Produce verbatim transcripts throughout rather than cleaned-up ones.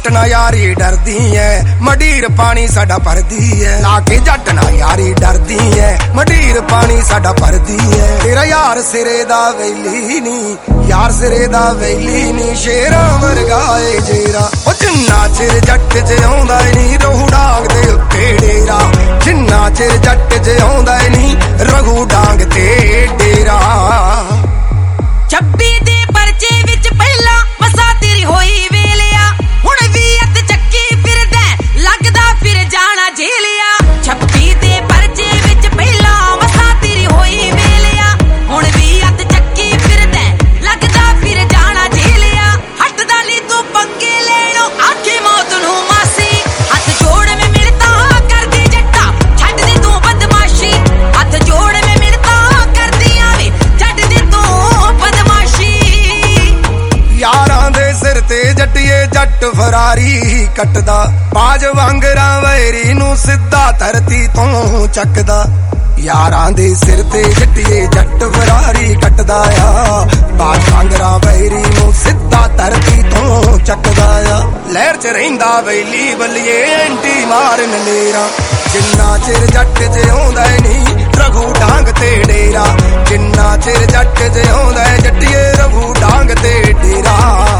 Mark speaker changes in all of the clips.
Speaker 1: जट ना यारी डरदी है, मडीर पानी साडा भरदी है। लाके जट ना यारी डरदी है, मडीर पानी साडा भरदी है। तेरा यार सिरे दा वेली नी, यार सिरे दा वेली नी, शेरां वर्गा ए जेरा। ओ जिन्ना चिर जट च आउंदा नी, रहू डांग दे उत्ते डेरा। जिन्ना चिर जट च आउंदा नी, रहू डांग ते डेरा।
Speaker 2: छब्बी दे परचे विच पहला मसा तेरी होई वेलिया, हुण भी अत चक्की फिरदा लगदा फिर जाना जेलिया। छब्बी दे परचे विच पहला मसा तेरी होई वेलिया, हुण भी अत चक्की फिरदा लगदा फिर जाना जेलिया। हटदा नी तू पंगे लेनो आखे मौत नू मासी, हथ जोड़ में मिलता कर दे जट्टा छड्ड दे तू बदमाशी। हथ जोड़ में मिलता कर दिया वे छड्ड दे तू बदमाशी।
Speaker 1: यारां दे सिर ते जट्टिए जट फरारी कटदा, बाज वांगरा वैरी नू सिद्धा धरती तो चकदा। यारां दे सिर ते जट्टिए जट फरारी कटदा आ, बाज वांगरा वैरी नू सिद्धा धरती तो चकदा आ। लहर च रहिंदा वैली बलिए एंटी मारन लेरा। जिन्ना चिर जट च आउंदा नी, रघु डांग ते डेरा। जिन्ना चिर जट च आउंदा जट्टिए रघु डांग ते डेरा।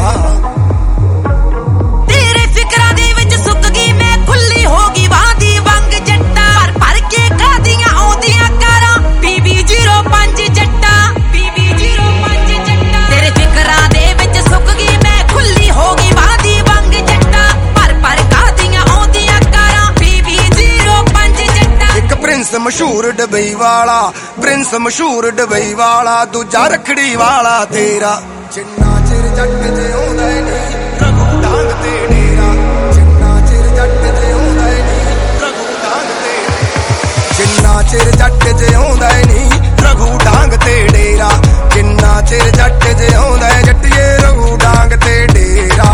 Speaker 2: तेरे फिकरां दे विच सुक गई मैं, खुली हो गई वादी वंग जट्टा। भर भर के कादियां आउंदियां कारां, बीबी जीरो पंज जट्टा, बीबी जीरो पंज जट्टा। तेरे फिकरां दे विच सुक गई मैं, खुली हो गई वादी वंग जट्टा। भर भर कादियां आउंदियां कारां, बीबी जीरो पंज जट्टा।
Speaker 1: एक प्रिंस मशहूर डबई वाला, प्रिंस मशहूर डबई वाला, दूजा रखड़ी वाला तेरा। जिन्ना चिर जट च आउंदा नी, रघु डांग ते डेरा। जिन्ना चिर जट च आउंदा नी, रघु डांग ते डेरा। जिन्ना चिर जट च आउंदा नी, रघु डांग ते डेरा। जिन्ना चिर जट च आउंदा जट्टिए रघु डांग ते डेरा।